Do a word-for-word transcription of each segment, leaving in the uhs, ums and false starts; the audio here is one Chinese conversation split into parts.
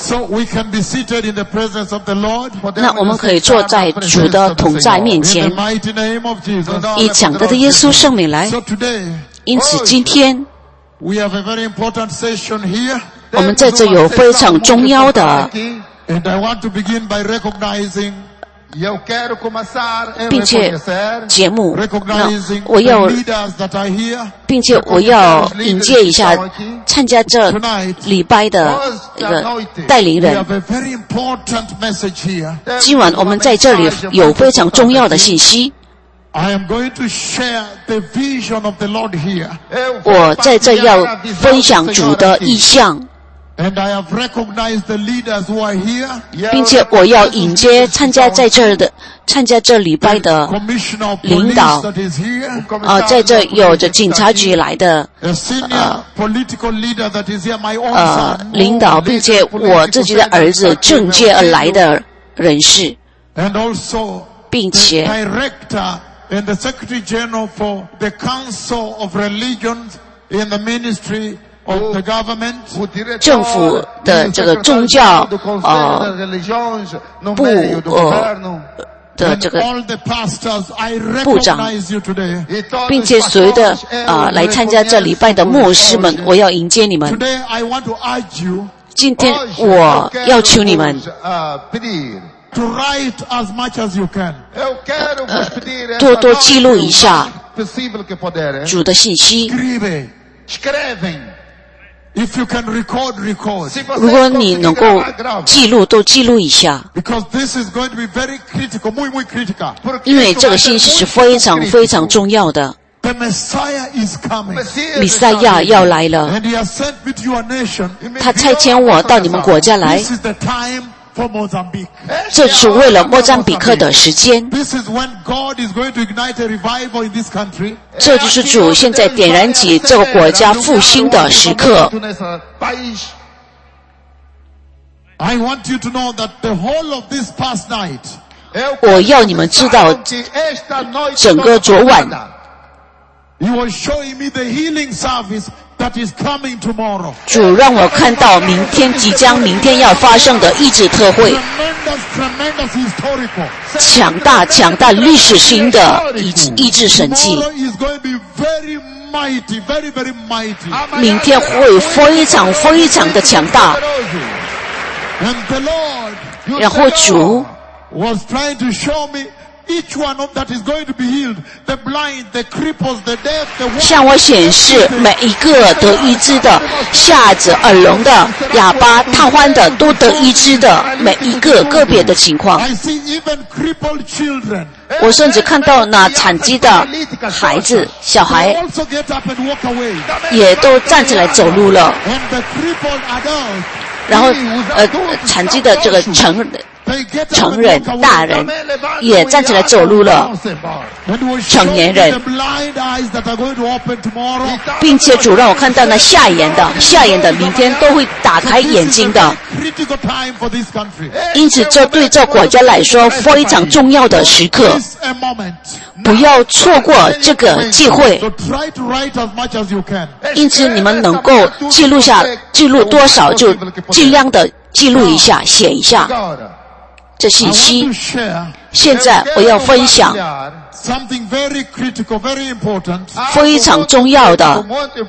So we can be seated in the presence of the Lord. 那我们可以坐在主的同在面前， In the mighty name of Jesus. 以讲道的耶稣圣名来。 So today, 因此今天 we have a very important session here. 我们在这有非常重要的， And I want to begin by recognizing 并且节目，那 recognizing 我要 the leaders that are here. 并且我要引荐一下参加这礼拜的一个带领 We 人。 have a very important message here. 今晚我们在这里有非常重要的信息， I am going to share the vision of the Lord here. 我在这要分享主的意象， And I have recognized the leaders who are here. 并且我要引接参加在这儿的参加这礼拜的 Commissioner of 领 Police 导 that is here. 啊、在这有着警察局来的 A senior political leader that is here. My own 呃 son. 领导，并且我自己的儿子政界而来的人士， And also 并 the 且 director and the secretary general for the Council of Religions in the ministry of the government. 政府的这个宗教呃部呃的这 And 个 all the pastors, I 部长， recognize you today. 并且所有的啊、来参加这礼拜的牧师们，我要迎接你们。 Today I want to urge you 今天我要求你们 to write as much as you can. 多多记录一下主的信息。 Scrive. If you can record, record. 如果你能够记录，都记录一下， Because this is going to be very critical, muy, muy critical. 因为这个信息是非常非常重要的。 The Messiah is coming. 弥赛亚要来了， And he has sent me to your nation. 他差遣我到你们国家来， This is the time for Mozambique. 这是为了莫桑比克的时间。 This is when God is going to ignite a revival in this country. 这就是主现在点燃起这个国家复兴的时刻。 I want you to know that the whole of this past night, 我要你们知道，整个昨晚 he was showing me the healing service that is coming tomorrow. 主让我看到明天即将明天要发生的医治特会， Tremendous, tremendous historical. 强大强大历史性的医治医治神迹。 Tomorrow is going to be very mighty, very, very mighty. 明天会非常非常的强大。 And the Lord 然后主 was trying to show me each one of that is going to be healed. The blind, the cripples, the deaf, the 向我显示每一个得医治的、瞎子、耳聋的、哑巴、瘫痪的都得医治的每一个个别的情况。 I see even crippled children. 我甚至看到那残疾的孩子、小 They 孩 also get up and walk away. 也都站起来走路了。 And the crippled adults, 然后，呃，残疾的这个成 they get up 成 and 人 walk away. 大人也站起来走路了， And was 成年人。 showing me the blind eyes that are going to open tomorrow. 并且主让我看到那瞎眼的、瞎眼的明天都会打开眼睛的。 Critical time for this country. 因此，这对这国家来说非常重要的时刻， It's a moment. 不要错过这个机会。 So try to write as much as you can. 因此，你们能够记录下，记录多少就尽量的记录一下，写一下这 I 信 want 息 to。share 现在我要分享 something very critical, very important, 非常重要的、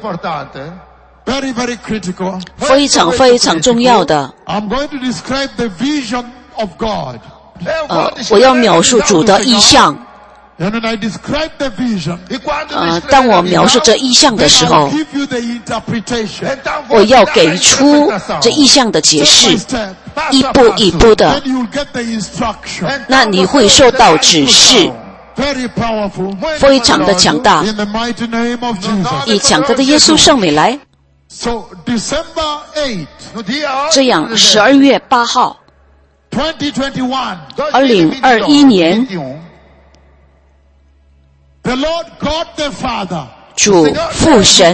very, very critical. 非常非常重要的。 I'm going to describe the vision of God. 呃，我要描述主的意象。 And when I describe the vision, 呃，当我描述这意象的时 I'll 候， give you the interpretation. 我要给出这意象的解 Step 释 by，step. 一步一步的 Then，you'll get the instruction. 那你会受到指示， Very powerful. 非常的强大。 In the mighty name of Jesus. 以强大的耶稣圣名来， So December eighth, 这样十二月八号， twenty twenty-one, 二零二一年， the Lord God the Father, 主父神，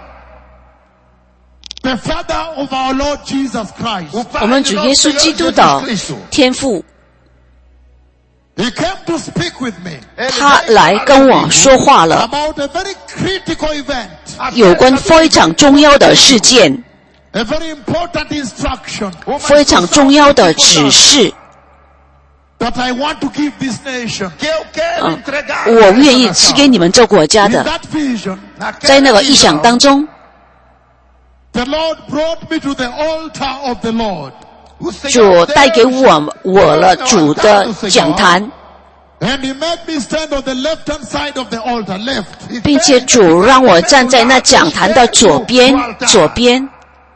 the Father of our Lord Jesus Christ, 我们主耶稣基督的天父， He came to speak with me 他来跟我说话了， about a very critical event. 有关非常重要的事件。 A very important instruction 非常重要的指示。 that I want to give this nation. 嗯，我愿意赐给你们这国家 In 的。 that vision, 在那个意象当中， the Lord brought me to the altar of the Lord. 主带给我我了主的讲坛， And he made me stand on the left-hand side of the altar, left. 并且主让我站在那讲坛的左边，左边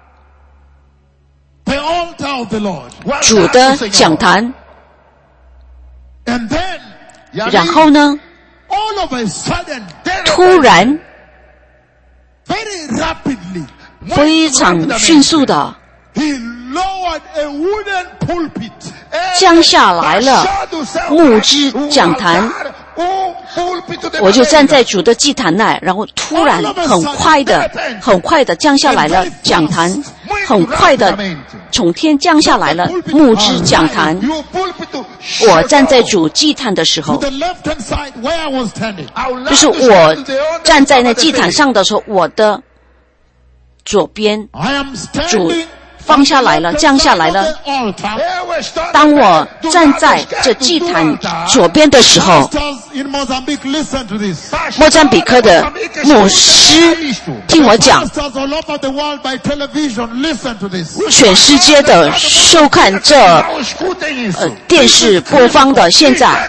The altar of the Lord. 主的讲坛。 And then, 然后呢， all of a sudden, 突然 very rapidly, 非常迅速的 he lowered a wooden pulpit. 降下来了木质讲坛。我就站在主的祭坛内，然后突然很快的、很快的降下来了讲坛，很快的从天降下来了木质讲坛。我站在主祭坛的时候， The left-hand side where I was standing. 就是我站在那祭坛上的时候，我的左边 I am 主 standing 放下来了，降下来了。当我站在这祭坛左边的时候， Pastors in Mozambique, listen to this. 莫赞比克的牧师听我讲， Pastors all over the world by television, listen to this. 全世界的收看这呃电视播放的，现在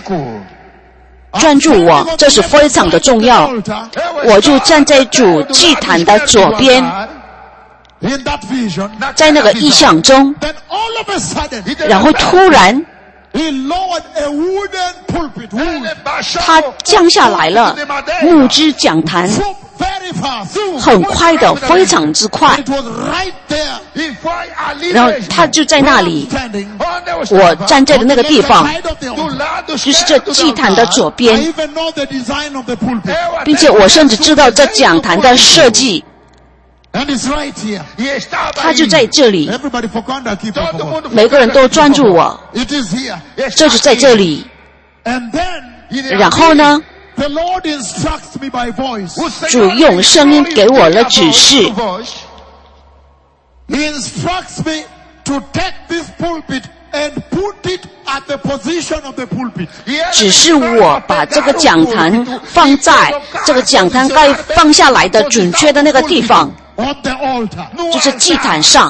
专注我，这是非常的重要。我就站在主祭坛的左边， In that vision, 在那个意象中， then all of a sudden, 然后突然 he lowered a wooden pulpit, wood, 他降下来了木质讲坛， so very fast. 很快的，非常之快。 It was right there. 然后他就在那里， Standing. 我站在的那个地方， Side of the altar. 就是这祭坛的左 I 边， even know the design of the pulpit. 并且我甚至知道这讲坛的设计， And it's right here. 它就在这里。 Everybody for contact, keep up for God. 每个人都专注我， It is here. 这就在这里。 And then, 然后呢， the Lord instructs me by voice. 主用声音给我了指示， He instructs me to take this pulpit and put it at the position of the pulpit. 指示我把这个讲坛放在这个讲坛该放下来的准确的那个地方， On the altar. 就是祭坛上。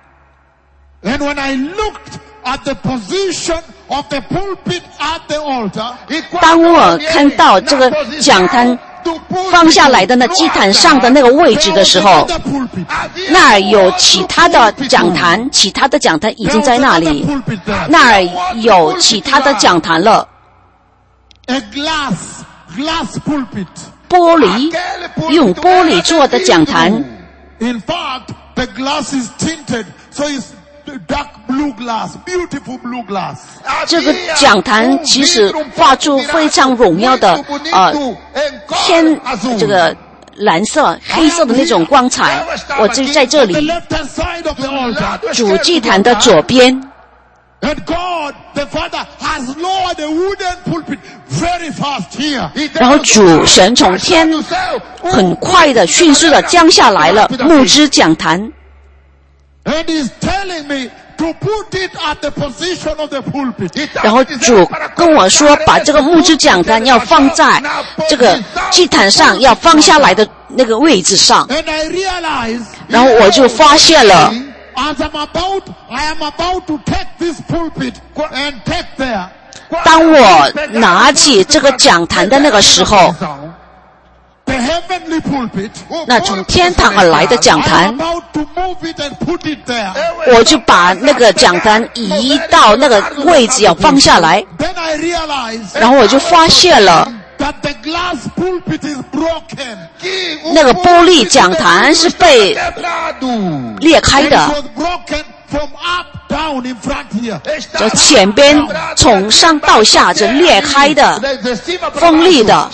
And when I looked at the position of the pulpit at the altar, 当我看到这个讲坛放下来的那祭坛上的那个位置的时候， the pulpit. 那儿有其他的讲坛，其他的讲坛已经在那里，那儿有其他的讲坛了。 A glass, glass pulpit. 玻璃，用玻璃做的讲坛， In fact, the glass is tinted, so it's dark blue glass, beautiful blue glass. 这个讲坛其实发出非常荣耀的呃偏这个蓝色、黑色的那种光彩。我就在这 The 里， left-hand side of the altar. 主祭坛的左边， And God, the Father, has lowered a wooden pulpit very fast here. 然后主神从天很快的、迅速的降下来了木质讲坛， And He's telling me to put it at the position of the pulpit. 然后主跟我说，把这个木质讲坛要放在这个祭坛上，要放下来的那个位置上。 And I realized, 然后我就发现了， as I'm about, I am about to take this pulpit and take there. 当我拿起这个讲坛的那个时候， The heavenly pulpit. 那从天堂而来的讲 I'm 坛， about to move it and put it there. 我就把那个讲坛移到那个位置要放下来， Then I realized 然后我就发现了 that the glass pulpit is broken. 那个玻璃讲坛是被裂开 It 的， was broken from up down in front here. 这前边从上到下是裂开的，锋利的。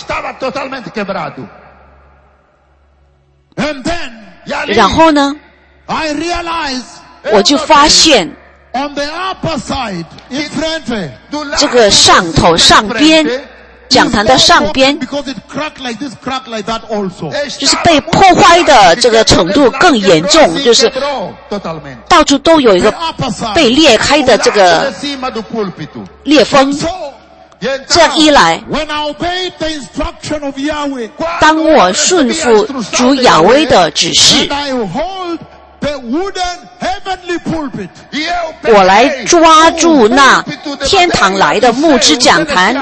And then 然后呢， I realized 我就发现 on the upper side, in front, 这个上头上边讲坛的上边，就是被破坏的这个程度更严重，就是到处都有一个被裂开的这个裂缝。这样一来，当我顺服主亚威的指示，我来抓住那天堂来的木质讲坛，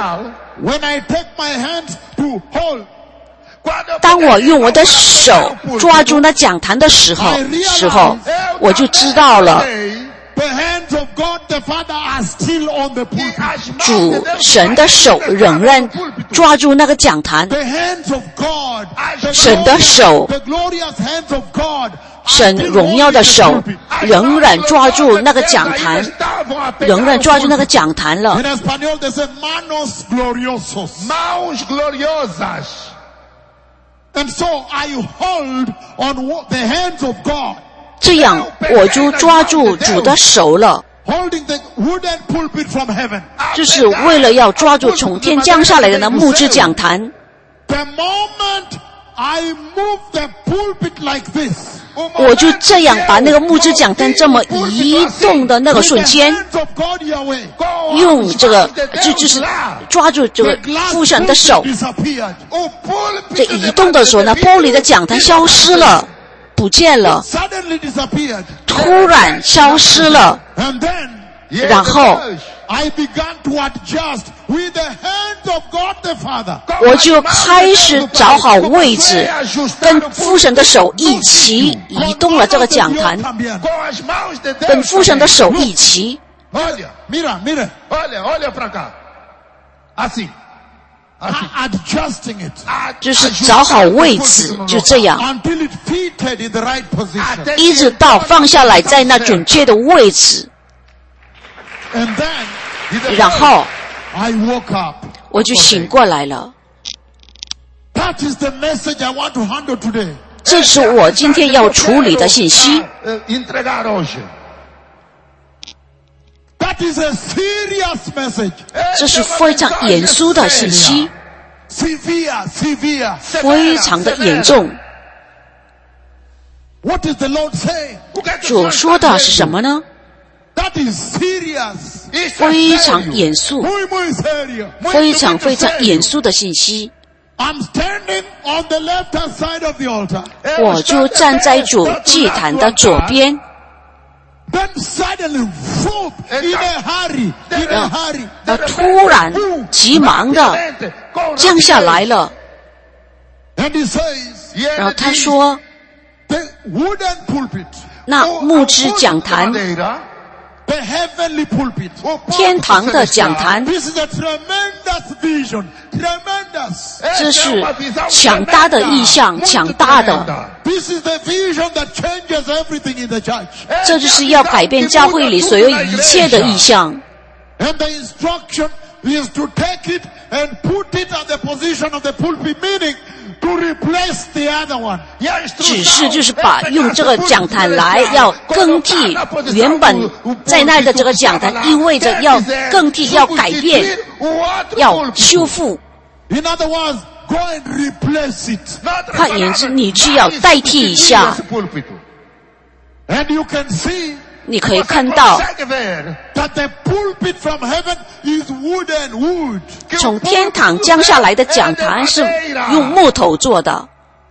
当我用我的手抓住那讲坛的时候，时候我就知道了，主神的手仍然抓住那个讲坛，神的手，神荣耀的手仍然抓住那个讲坛，仍然抓住那个讲坛了。这样我就抓住主的手了，就是为了要抓住从天降下来的那木质讲坛。我就这样把那个木质讲坛这么移动的那个瞬间，用这个就就是抓住这个父神的手，这移动的时候呢，玻璃的讲坛消失了，不见了，突然消失了，然后我就开始找好位置，跟父神的手一起移动了这个讲坛，跟父神的手一起。就是找好位置，就这样，一直到放下来在那准确的位置。然后我就醒过来了。这是我今天要处理的信息。这是非常严肃的信息，非常的严重。主说的是什么呢？非常严肃，非常非常严肃的信息。我就站在主祭坛的左边。他突然急忙的降下来了，然后他说，那木质讲坛，天堂的讲坛，这是强大的意象，强大的，这就是要改变教会里所有一切的意象。指示就是把用这个讲坛来要更替原本在那的这个讲坛，意味着要更替，要改变，要修复。换言之，你去要代替一下。你可以看到，从天堂降下来的讲坛是用木头做的，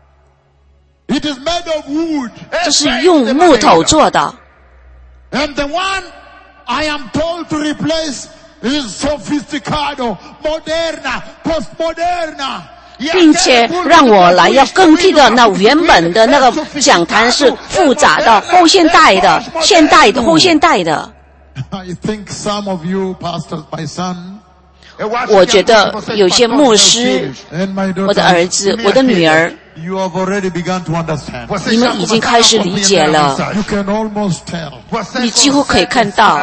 这是用木头做的。并且让我来要更替的那原本的那个讲坛是复杂的、后现代的、现代的、后现代的。我觉得有些牧师，我的儿子、我的女儿，你们已经开始理解了，你几乎可以看到，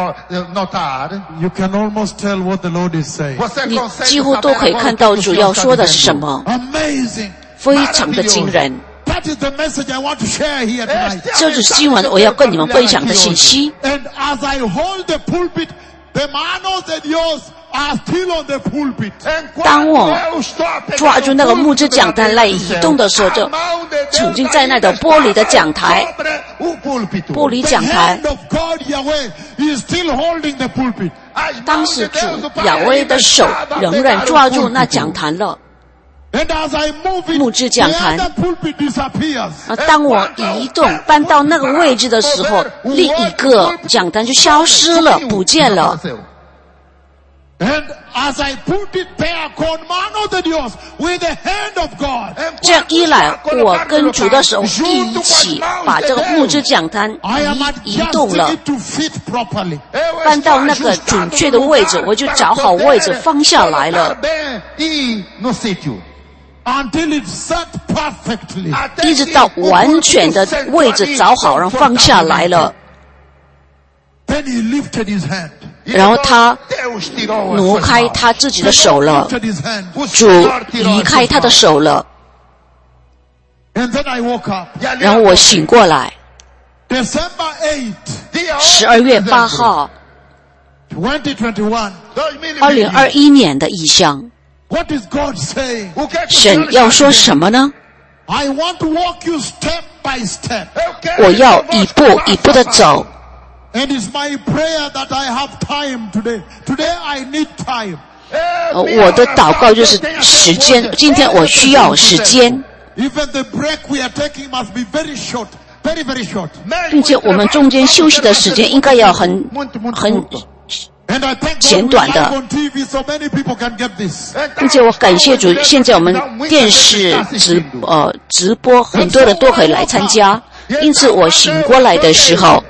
你几乎都可以看到主要说的是什么，非常的惊人。这就是今晚我要跟你们分享的信息。 当我抓住那个木质讲台来移动的时候，就曾经在那个玻璃的讲台，玻璃讲台，当时主亚威的手仍然抓住那讲坛了。木质讲坛，而当我移动搬到那个位置的时候，另一个讲坛就消失了，不见了。这样一来，我跟主的手一起把这个木质讲坛移移动了，搬到那个准确的位置，我就找好位置放下来了。一直到完全的位置找好，然后放下来了。然后他挪开他自己的手了，主离开他的手了。然后我醒过来。十二月八号，二零二一年的异象。神要说什么呢？我要一步一步的走。我的祷告就是时间，今天我需要时间。并且我们中间休息的时间应该要很很简短的，并且我感谢主，现在我们电视直呃直播，很多人都可以来参加。因此我醒过来的时候，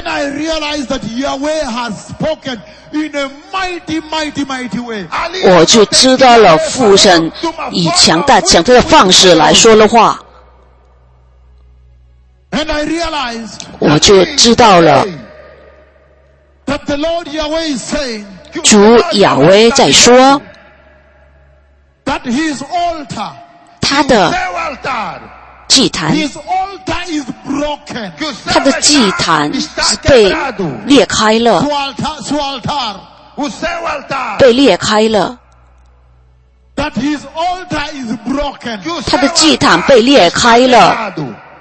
我就知道了父神以强大强大的方式来说了话，我就知道了主亚威在说，他的祭坛，他的祭坛是被裂开了，被裂开了，他的祭坛被裂开了。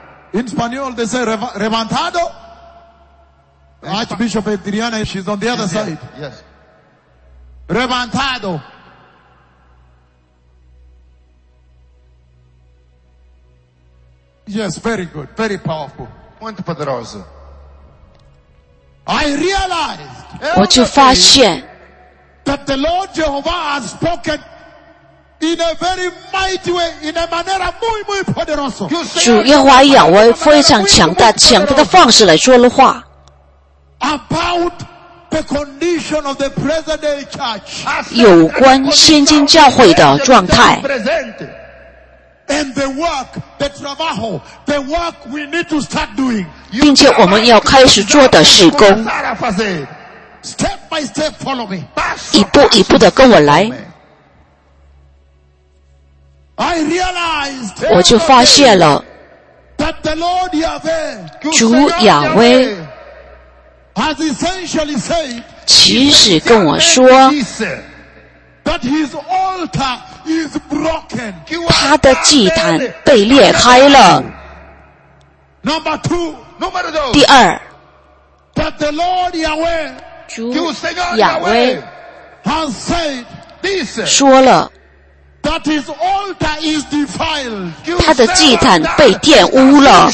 Archbishop Adriana, she's on the other side. Yes. Reventado. Yes, very good, very powerful. Muito poderoso. I realized 我就发现 that the Lord Jehovah has spoken in a very mighty way, in a manera muy, muy poderoso. 主耶和华亚威非常强大强大的方式来说了话 about the condition of the present day church. 有关现今教会的状态 And the work, the trabajo, the work we need to start doing. 并且我们要开始做的事工 Step by step follow me. 一步一步的跟我来。 I realized 我就发现了 that the Lord Yahweh 主亚威 has essentially said 其实跟我说 that his altar is broken. 他的祭坛被裂开了。 Number two, 第二， that the Lord Yahweh 主亚威 has said 说了 that his altar is defiled. 他的祭坛被玷污了。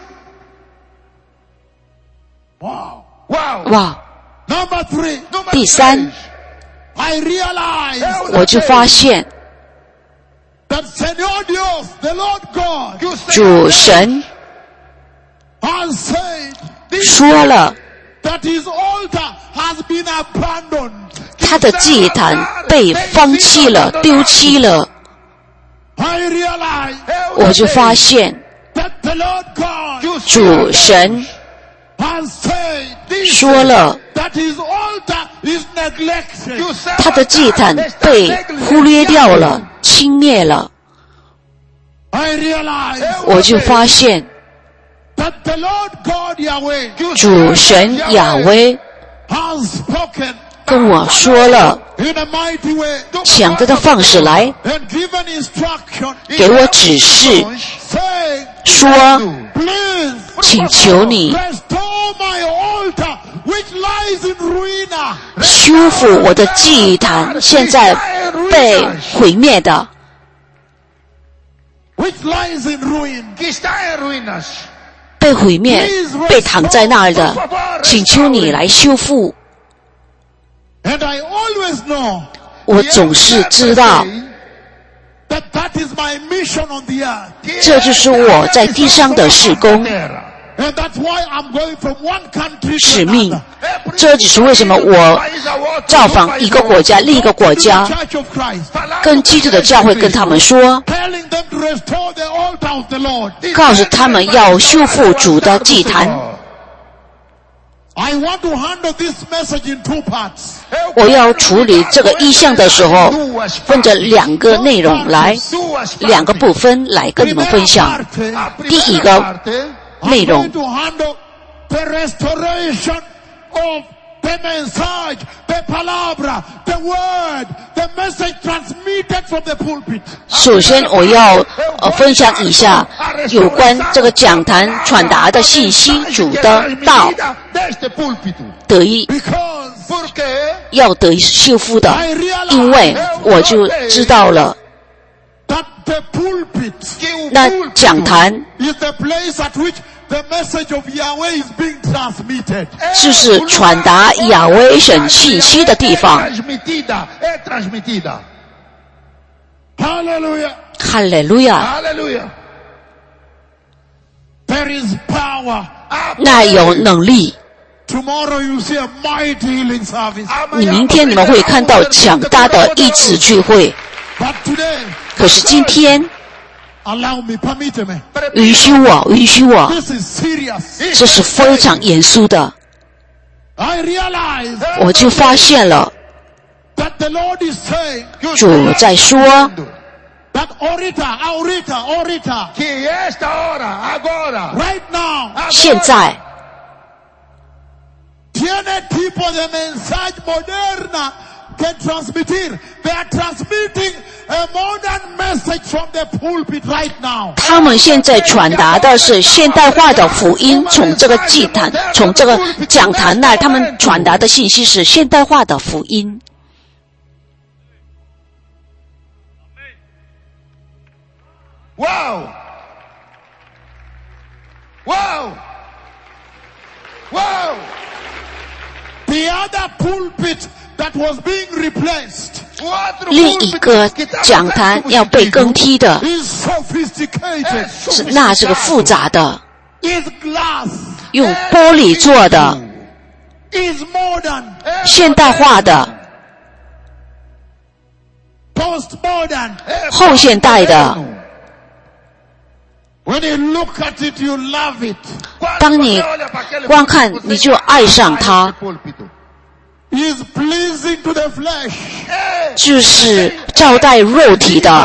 Wow. Wow. 哇！ Number three, 第三， I realized 我就发现 that Señor Dios, the Lord God, 主神 has said 说了 that his altar has been abandoned. 他的祭坛被放弃了，丢弃了。 I realized 我就发现 that the Lord God 主神 has said 说了 that his altar is neglected. 他的祭坛被忽略掉了，轻蔑了。 I realized 我就发现 that the Lord God Yahweh 主神亚威 has spoken 跟我说了强大的方式来给我指示，说请求你修复我的祭坛，现在被毁灭的，被毁灭被躺在那儿的，请求你来修复。我总是知道这就是我在地上的事工使命，这就是为什么我造访一个国家另一个国家，跟基督的教会跟他们说，告诉他们要修复主的祭坛。我要处理这个意象的时候，分着两个内容来，两个部分来跟你们分享。第一个内容 the message, the palabra, the word, the message transmitted from the pulpit. 首先我要呃分享一下有关这个讲坛传达的信息，主的道得以要得以修复的，因为我就知道了那讲坛 The message of Yahweh is being transmitted. 就是传达亚威神信息的地方。 Hallelujah. 哈利路亚。 There is power. 那有能力。 Tomorrow you see a mighty healing service. 你明天你们会看到强大的医治聚会。 But today, 可是今天 allow me, permit me. 允许我，允许我， This is serious. 这是非常严肃的。 I realize 我就发现了， that the Lord is saying 主在说， that ahorita, ahorita, ahorita, que esta hora, agora, right now, 现在 tiene tipo de mensaje moderna que transmitir. They are transmitting a modern message from the pulpit right now. 他们现在传达的是现代化的福音，从这个祭坛，从这个讲坛那，他们传达的信息是现代化的福音。 Wow! Wow! Wow! The other pulpit that was being replaced 另一个讲坛要被更替的， is sophisticated, 是那是个复杂的， is glass, 用玻璃做的， is modern, 现代化的， postmodern. 后现代的。 When you look at it, you love it. 当你观看，你就爱上它， Is pleasing to the flesh. 就是招待肉体的。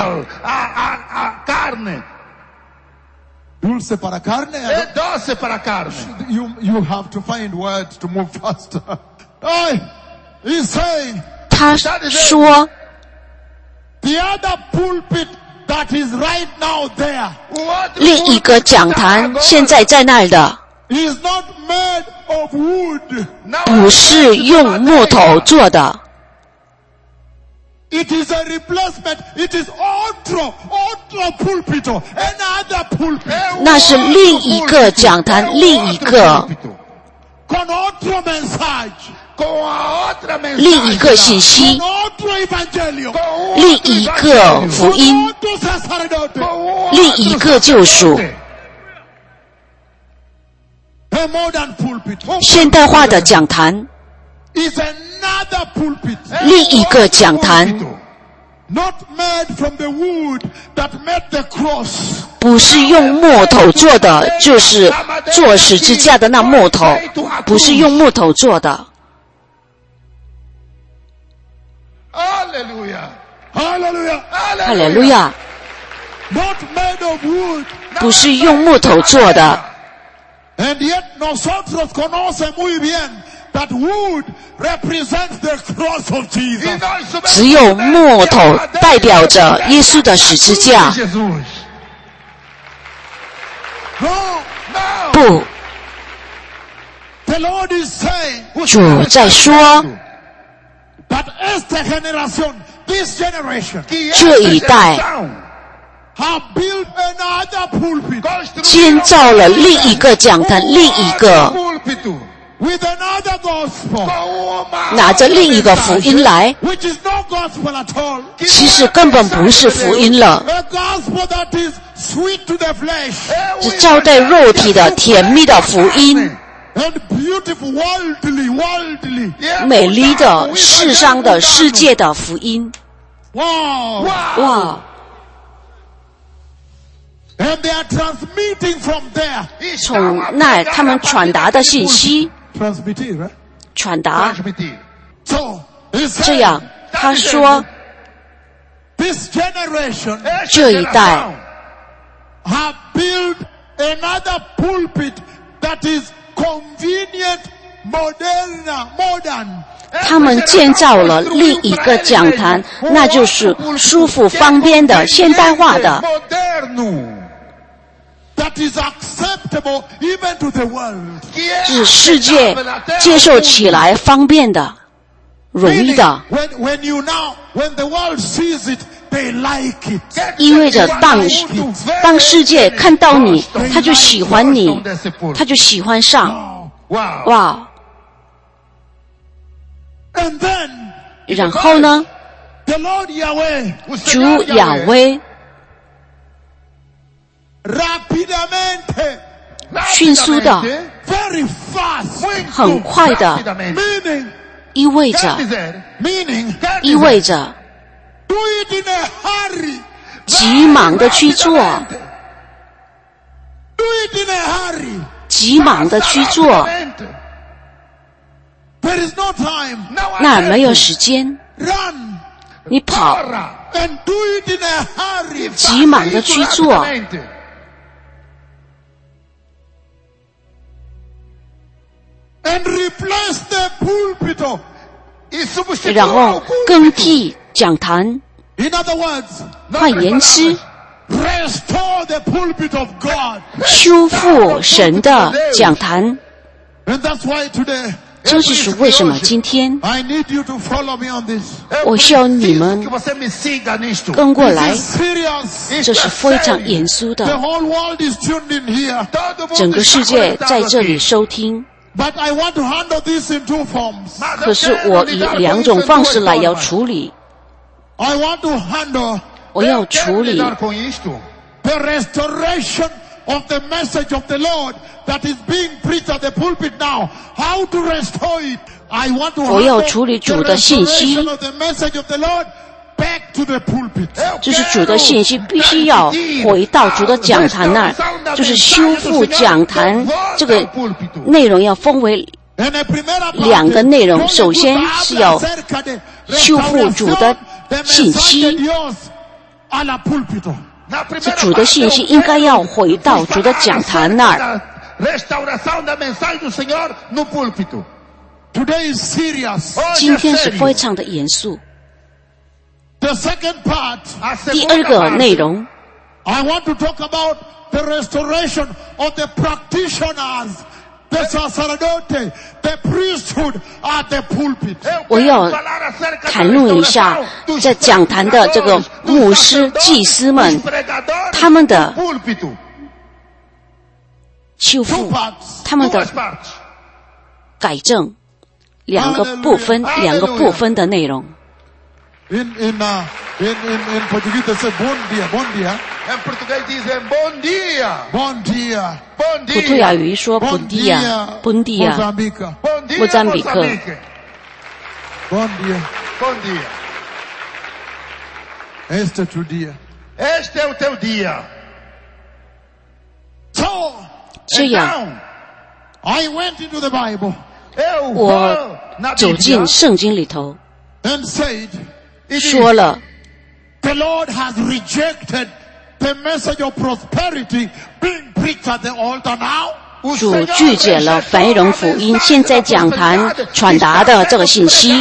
Dulce para carne. É doce para a carne. You, you have to find words to move faster. Oh, he's saying 他说， the other pulpit that is right now there 另一个讲坛现在在那儿的， is not made of wood. 不是用木头做的， It is a replacement. It is otro, otro pulpito, another pulpit. 那是另一个讲坛，另一个 Con otro mensaje. Com a outra 另一 mensagem. 个信息， Con otro evangelio. 另一个福 Con 音， otro sacerdote. 另一个救赎， A modern pulpit. 现代化的讲坛， Is another pulpit. 另一个讲坛， Not made from the wood that made the cross. 不是用木头做的，就是做十字架的那木头，不是用木头做的。 Aleluia. Hallelujah. 哈利路亚， Not made of wood. 不是用木头做的。 And yet nosotros conoce muy bien that wood represents the cross of Jesus. 只有木头代表着耶稣的十字架。 No, 不， the Lord is saying 主在说， that esta generación, this generation, 这一代 have built another pulpit 建造了另一个讲坛，另一个 with another gospel, 拿着另一个福音来， which is no gospel at all. 其实根本不是福音了， A gospel that is sweet to the flesh 是招待肉体的甜蜜的福音， and beautiful, worldly, worldly. 美丽的世上的世界的福音。 Wow. 哇！ And they are transmitting from there. 从那他们传达的信息， Transmitting, right? 传达 So, it's 这样，他说 this generation 这一代 have built another pulpit that is convenient, modern, modern. 他们建造了另一个讲坛，那就是舒服方便的现代化的， That is acceptable even to the world. 是世界接受起来方便的、容易的。 When, when you now, when the world sees it, they like it. 意味着当当世界看到你，他就喜欢你，他就喜欢上。哇！ And then, 然后呢， the Lord Yahweh, 主亚威 rapidamente, 迅速的、 very fast, 很快的， meaning, 意味着 meaning, 意味着 do it in a hurry. 急忙的去做， Do it in a hurry. 急忙的去做， There is no time. 那没有时间， Run 你跑， and do it in a hurry. 急忙的去做， And replace the pulpit. 然后更替讲坛。 In other words, 换言之， restore the pulpit of God. 修复神的讲坛。 And that's why today, 这就是为什么今天 I need you to follow me on this. 我需要你们跟过来， This is serious. 这是非常严肃 The 的。 whole world is tuned in here. 整个世界在这里收听， But I want to handle this in two forms. 可是我以两种方式来要处理。 I want to handle 我要处理 the restoration of the message of the Lord that is being preached at the pulpit now. How to restore it? I want to 我要 handle 处理 the 主的信息， restoration of the message of the Lord back to the pulpit. 就是主的信息必须要回到主的讲坛那儿，就是修复讲坛这个内容要分为 And the primera parte, 两个内容， donde 首先 Dios 是要 habla acerca de 修复主的 restauración 信息 del mensaje de Dios a la púlpito. 这主的信息应该要回到主的讲坛那儿。 Restauração da mensagem do Senhor no púlpito. Today is serious. 今天是非常的严肃。 The second part, 第二个内容， I want to talk about the restoration of the practitioners, the sacerdote, the priesthood at the pulpit. 我要谈论一下在讲坛的这个牧师、祭司们，他们的修 Two 复， parts. 他们的改正，两个部分，两个部分的内容。 In in uh, in in in Portuguese they say bom dia, bom dia, Em português dizem bom dia. bom dia, Bom 葡萄牙 dia. 语说 bom 本地呀，本地呀， Moçambique, Bom dia, Moçambique. Moçambique. bom dia. Bom dia. Este é teu dia. Este é o teu dia. So 这样， Então, I went into the Bible eu 我 vou na 走进 Bíblia 圣经里头， and said, 说了 the Lord has rejected the message of prosperity being preached at the altar now. 主拒绝了繁荣福音，现在讲坛传达的这个信息。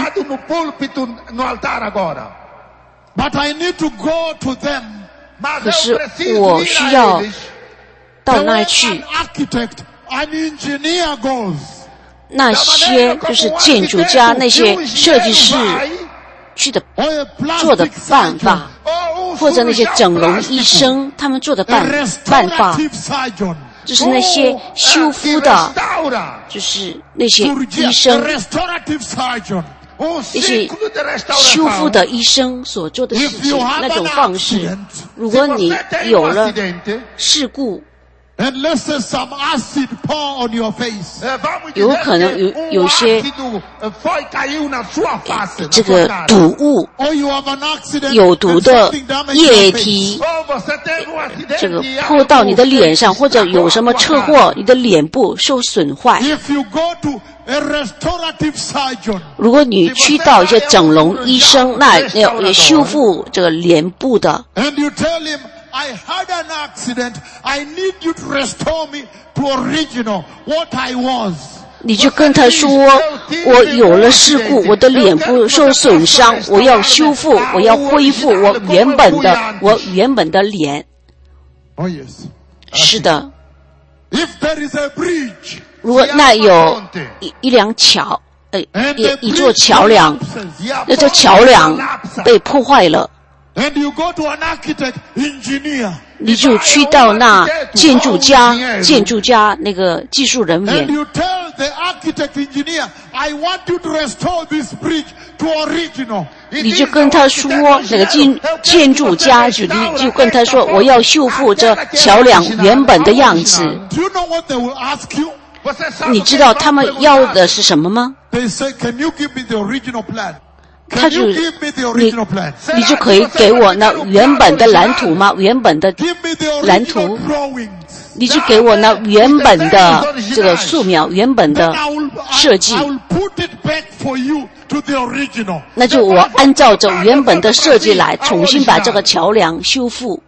可是我需要到那去，那些就是建筑家、那些设计师去的做的办法，或者那些整容医生他们做的办办法。就是那些修复的，就是那些医生，那些修复的医生所做的事情，那种方式。如果你有了事故，有可能有有些这个毒物、有毒的液体，这个泼到你的脸上，或者有什么车祸，你的脸部受损坏。如果你去到一些整容医生，那也修复这个脸部的。 I had an accident. I need you to restore me to original, what I was. 你就跟他说，我有了事故，我的脸部受损伤，我要修复，我要恢复我原本的，我原本的脸。 Oh yes. 是的。 If there is a bridge, 如果那有一一辆桥，呃，一一座桥梁，那座桥梁被破坏了。 And you go to an architect, engineer. 你就去到那建筑家、建筑家那个技术人员。 And you tell the architect, engineer, I want you to restore this bridge to original. 你就跟他说，那个建建筑家就你就跟他说，我要修复这桥梁原本的样子。 Do you know what they will ask you? 你知道他们要的是什么吗？ They say, can you give me the original plan? 他就你你就可以给我那原本的蓝图吗？原本的蓝图，你就给我那原本的这个素描，原本的设计。那就我按照着原本的设计来重新把这个桥梁修复。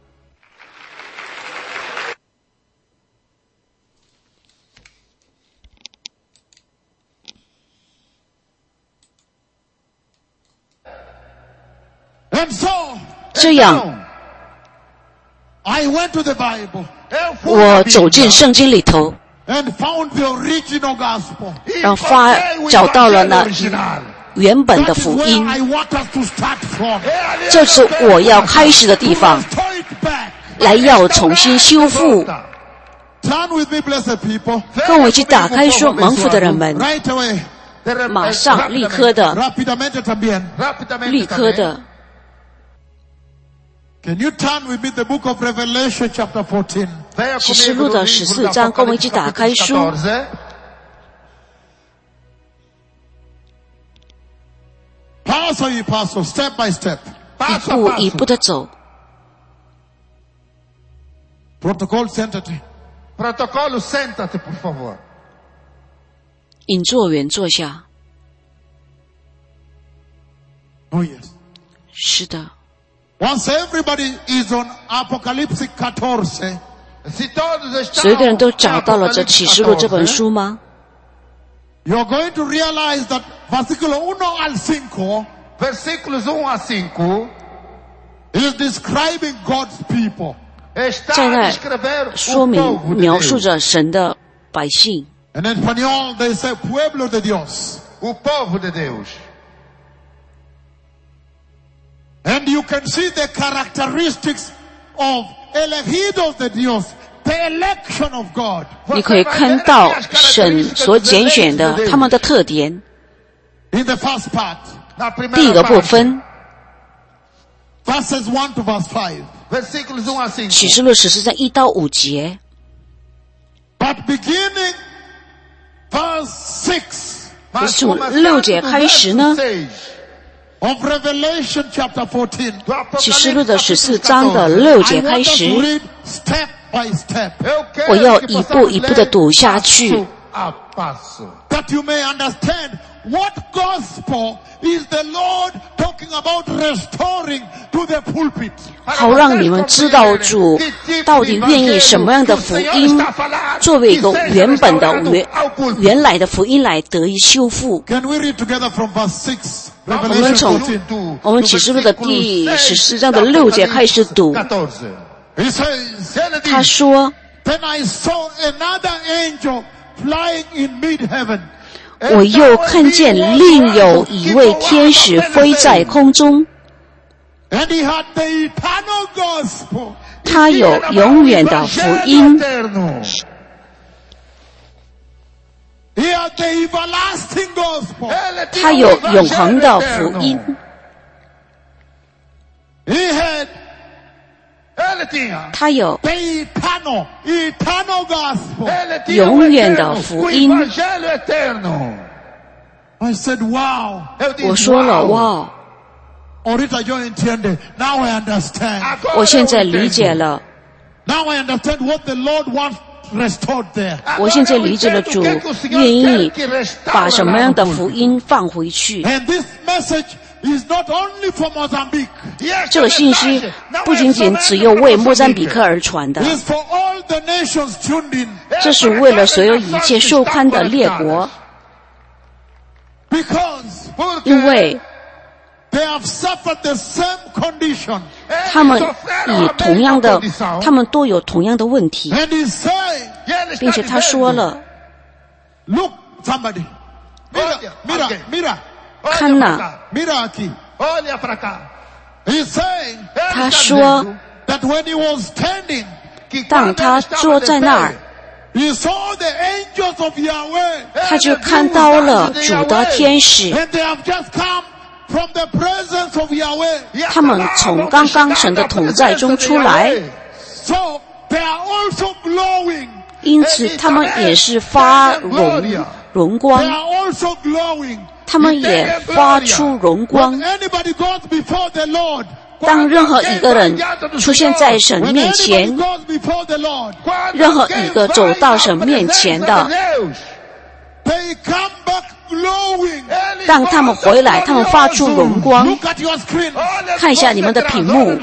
这样，我走进圣经里头，然后发找到了那原本的福音。这是我要开始的地方，来要重新修复。跟我一起打开说，蒙福的人们，马上立刻的，立刻的。 Can you turn with me the book of Revelation chapter fourteen? 启示录的十四章，跟我们一起打开书。 Passo e passo, step by step. 一步一步的走。 Protocolo, sentate. Protocolo, sentate, por favor. 引座员坐下。 Oh yes. 是的。 Once everybody is on Apocalypse fourteen, 所有的人都找到了这启示录这本书吗？ You're going to realize that versículo uno al cinco, versículos uno a cinco, is describing God's people. 在那说明描述着神的百姓。 And in español they say pueblo de Dios. O povo de Deus. And you can see the characteristics of elegidos de Dios, the election of God. 你可以看到神所拣选的他们的特点。 In the first part, 第一个部分 verses one to verse five. 启示录十四章一到五节。 But beginning verse six, 从六节开始呢？ of Revelation chapter fourteen, 启示录的十四章的六节开始， step by step. 我要一步一步的读下去。 that you may understand what gospel is the Lord talking about restoring to the pulpit. 好让你们知道主到底愿意什么样的福音作为一个原本的原原来的福音来得以修复。 Can we read together from verse six? 我们从我们启示录的第十四章的六节开始读。 He says, 他说 Then I saw another angel flying in mid-heaven. 我又看见另有一位天使飞在空中， And he had the eternal gospel. 他有永远的福音， He had the everlasting gospel. 他有永恒的福音， He had 他有 the eternal, eternal gospel. 永远的福音。 I said, wow. 我说了，哇， Ahorita yo entiende. Now I understand. 我现在理解了， Now I understand what the Lord wants restored there. 我现在理解了主愿意把什么样的福音放回去。 And this message is not only for Mozambique. 这个信息不仅仅只有为莫赞比克而传的， It's for all the nations tuned in. 这是为了所有一切受看的列国， Because 因为 they have suffered the same condition. 他们以同样的，他们都有同样的问题， And he's saying, 并且他说了， look, somebody. Mira, mira, mira. 看哪， Mira aquí. He's saying 他说， that when he was standing, 当他坐在那儿， he saw the angels of Yahweh. 他就看到了主的天使， And they have just come from the presence of Yahweh. 他们从刚刚神的同在中出来， So they are also glowing. 因此他们也是发荣荣 They 光， are also glowing. 他们也发出荣 When 光。 anybody goes before the Lord, 当任何一个人出现在神 when 面 anybody 前， goes before the Lord, 任何一个走到神面前的， they come back glowing. 当他们回来，他们发出荣光。 Look at your screen. 看一下你们的屏幕，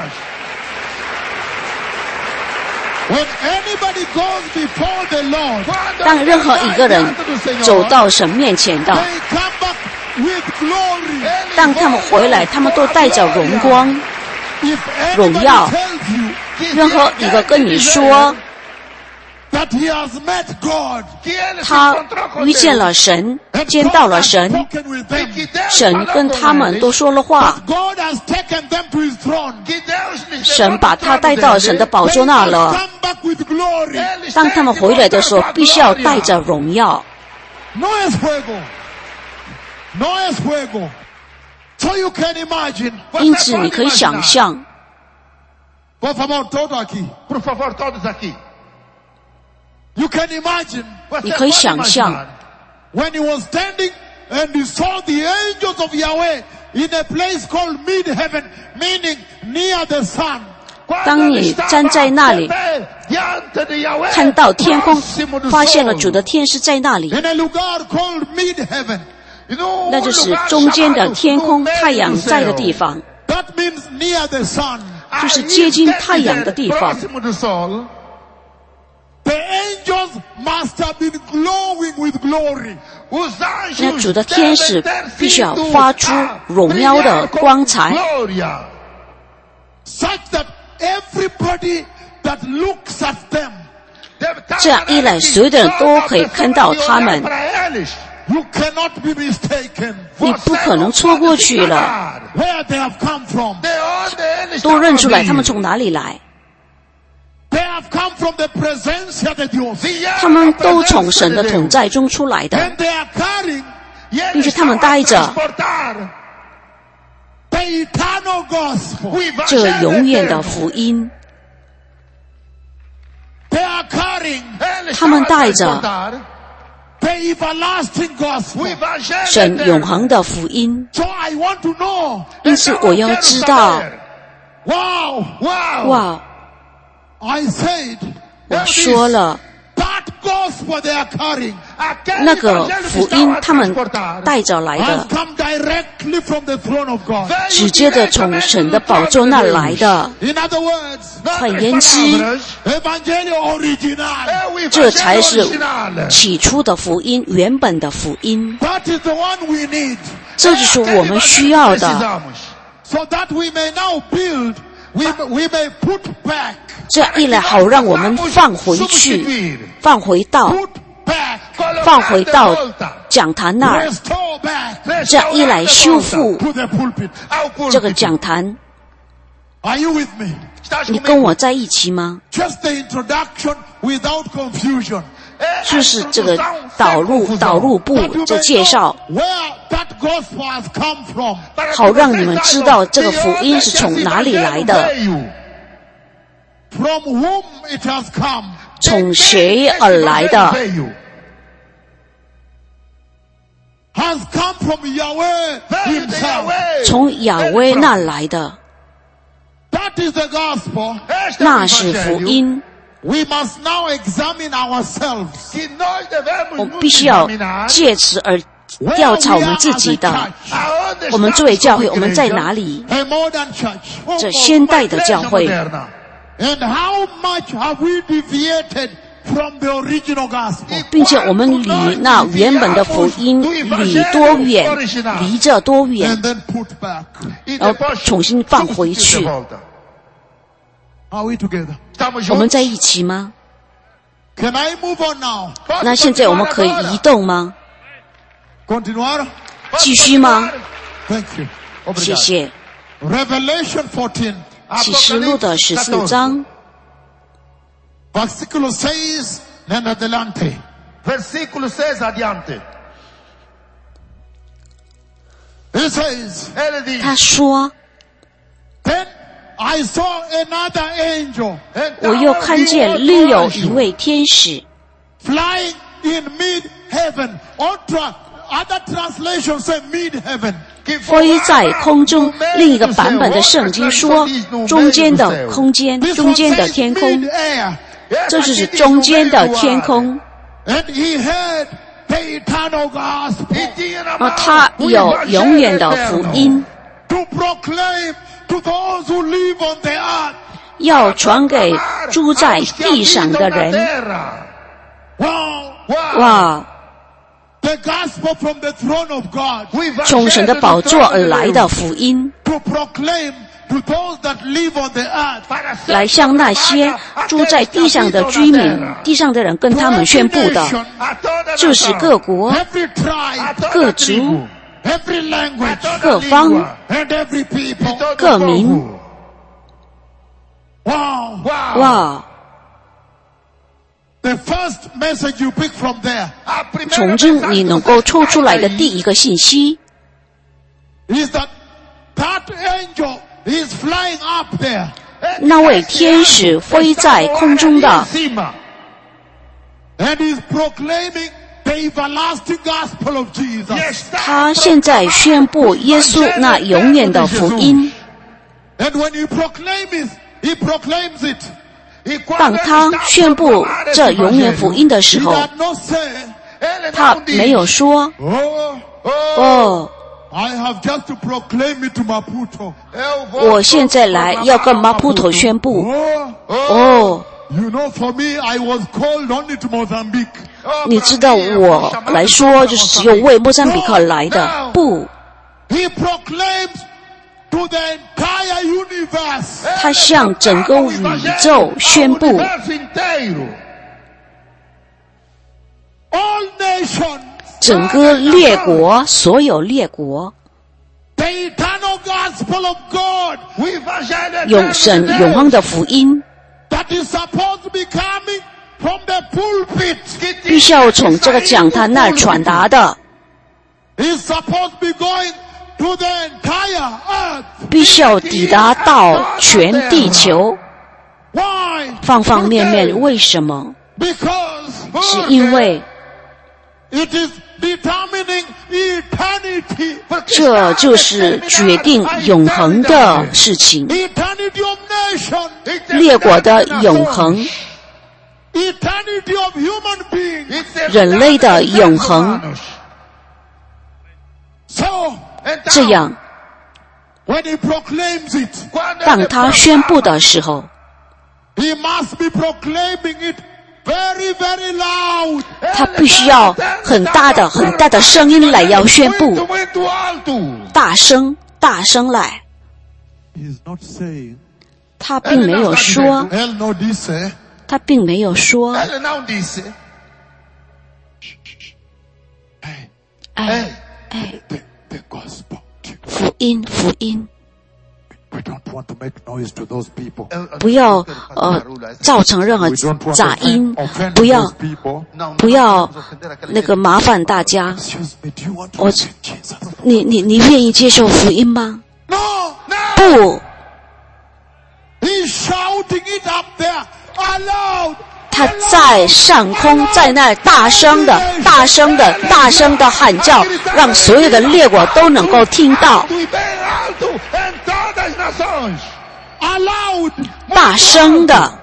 When anybody goes before the Lord, 当任何一个人走到神面前的， they come back with glory. 当他们回来，他们都带着荣光。 If 荣 anybody 耀 tells you 任何一个跟你说 that he has met God, 他遇见了神， and 见 God 到了 has 神， spoken with them, 神跟他们都说了话， God has taken them to his throne. 神把他带到神的宝座那 They 了。 come back with glory. 当他们回来的时候，必须要带着荣耀。 No es juego. No es juego. So you can imagine. 因此，你可以想象， Por favor, todo aquí. Por favor, todos aqui. You can imagine 你可以想象， when he was standing and he saw the angels of Yahweh in a place called mid-heaven, meaning near the sun. 当你站在那里，看到天空，发现了主的天使在那里， In a lugar called mid-heaven. 那就是中间的天空，太阳在的地方， That means near the sun. 就是接近太阳的地方。 The angels must have been glowing with glory. 那主的天使必须要发出荣耀的光彩， Such that everybody that looks at them, 这样一来，所有的人都可以看到他们， you cannot be mistaken 你不可能错过去了， where they have come from. 都认出来他们从哪里来， They have come from the presencia de Dios. 他们都从神的同在中出来的， And they are carrying 并且他们带着 the eternal gospel. 这永远的福音， They are carrying 他们带着 the everlasting gospel. 神永恒的福音。 So I want to know. 因此，我要知道， Wow, wow. 哇！ I said 我说了， that gospel they are carrying 那个福音他们带着来 has 的， come directly from the throne of God. 直接的从神的宝座那来的。 In other words, 换言之， Evangelio original. 这才是起初的福音，原本的福音。 That is the one we need. 这就是我们需要的。 So that we may now build, we, we may put back, 这样一来，好让我们放回去，放回到 put back, 放回到讲坛那儿。 restore back 这样一来，修复 to the pulpit. 这个讲坛。 Are you with me? 你跟我在一起吗？ Just the introduction without confusion. 就是这个导入导入部 That you 这 may 介 know 绍， where that gospel has come from. 好让你们知道这个福音是从哪里来的， From whom it has come. 从谁而来的， Has come from Yahweh himself. 从亚威那来的， That is the gospel. 那是福音。 We must now examine ourselves. 我们必须要借此而调查我们自己的。我们作为教会，我们在哪里？ A modern church. 这现代的教会， And how much have we deviated from the original gospel? 并且我们离那原本的福音离多远，离这多远， And then put back. 然后重新放回去。 Are we together? 我们在一起吗？ Can I move on now? 那现在我们可以移动吗？ Continuar? 继续吗？ Thank you. 谢谢。 Revelation fourteen. 启示录的十四章 Versículo seis en adelante. Versículo seis adiante. It says, Ele diz: 他说 Then I saw another angel 我又看见另有一位天使 flying in mid-heaven. Or tra- other translations say mid-heaven. 飞在空中。另一个版本的圣经说中间的空间， This 中 one 间的 says 天空， mid-air. 这就是中间的天空。 And he had the eternal gospel 然后他有永远的福音， to proclaim to those who live on the earth. 要传给住在地上的人。 Wow. 哇！ The gospel from the throne of God 从神的宝座而来的福音， to proclaim to those that live on the earth. 来向那些住在地上的居民、地上的人跟他们宣布的，就是各国、 Every tribe, 各族、 every language, 各方、 and every people. 各民。 Wow. 哇！ The first message you pick from there 从中你能够抽出来的第一个信息， is that that angel is flying up there. 那位天使飞在空中的， And is proclaiming the everlasting gospel of Jesus. 他现在宣布耶稣那永远的福音。 And when he proclaims it, he proclaims it. 当他宣布这永远福音的时 He 候， did not say, 他没有说 Oh, 哦， I have just to proclaim it to Maputo. 我现在来要跟马普头宣布。 Oh, 哦， you know, for me, I was called only to Mozambique. 你知道我来说就是只有为莫桑比克来的，不， He proclaims to the entire universe. 他向整个宇宙宣布， All nations. 整个列国，所有列国， The eternal gospel of God 永神永恒的福音， that is supposed to be coming from the pulpit 必须要从这个讲坛那儿传达的， is supposed to be going to the entire earth. 必须要抵达到全地球， Why? 方方面面。为什么？ Because 是因为 it is determining eternity. 这就是决定永恒的事情， Eternity of nation. 列国的永恒， eternity of human beings. 人类的永恒。 So, 这样， when he proclaims it, 当他宣布的时候， he must be proclaiming it very, very loud. 他必须要很大的、很大的声音来要宣布，大声、大声来。 He's not saying, 他并没有说， El no dice, 他并没有说， Ele não disse. 哎哎， the, the gospel. 福音，福音， We don't want to make noise to those people. 不要呃造成任何 We don't want 杂 to 音 offend, offend 不要 those people. 不要那个麻烦大家。 Excuse me, do you want to 我 receive Jesus? 你你你愿意接受福音吗？ No! 不， He's shouting it up there aloud. 他在上空，在那儿大声的、大声的、大声的喊叫，让所有的列国都能够听到。 Aloud. 大声的，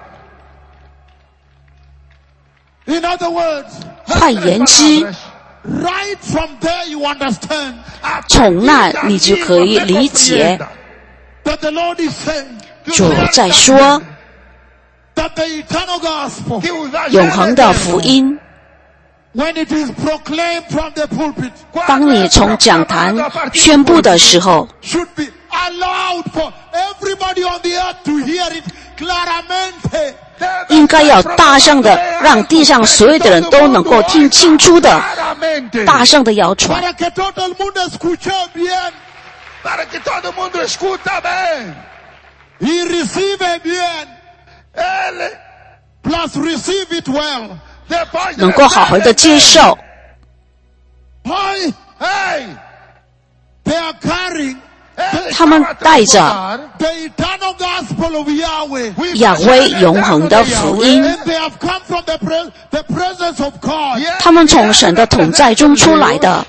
In other words, 换言之， right from there you understand 从那你就可以理解， that the Lord is saying 主在说 that the eternal gospel, 永恒的福音。 when it is proclaimed from the pulpit, 当你从讲坛宣布的时候， should be allowed for everybody on the earth to hear it claramente. 应该要大声的，让地上所有的人都能够听清楚的，大声的谣传， Para que todo el mundo escuche bien Para que todo mundo escuta bem. y recibe bien, Ele, plus receive it well. depois de 能够好好的接受。 Why? Ei, They are carrying ele 他们 estava 带着 transportar the eternal gospel of Yahweh. 亚威永恒的福音， And they have come from the, pre- the presence of God. 他们从神的同在中出来的，